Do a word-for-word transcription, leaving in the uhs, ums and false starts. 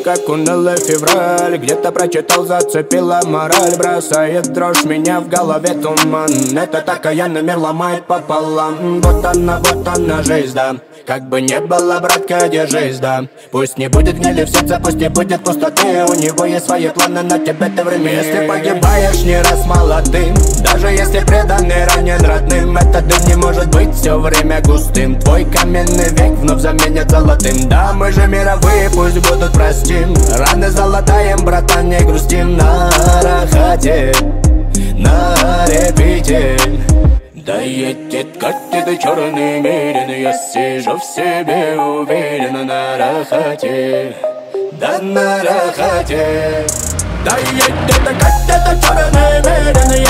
как унылый февраль. Где-то прочитал, зацепила мораль. Бросает дрожь, меня в голове туман. Это окаянный мир ломает пополам. Вот она, вот она жизнь, да. Как бы не было, братка, держись, да. Пусть не будет гнили в сердце, пусть не будет пустоты. У него есть свои планы, но тебе ты время. Если погибаешь не раз молодым, даже если преданный ранен родным, этот дым не может быть все время густым. Твой каменный век вновь заменят золотым. Да, мы же мировые, пусть будут простим. Раны золотаем, братан, не грустим. На рахате, на репите. Да едет, катит черный мерин. Я сижу в себе уверенно на рахате. Да на рахате. Да едет, катит черный мерин.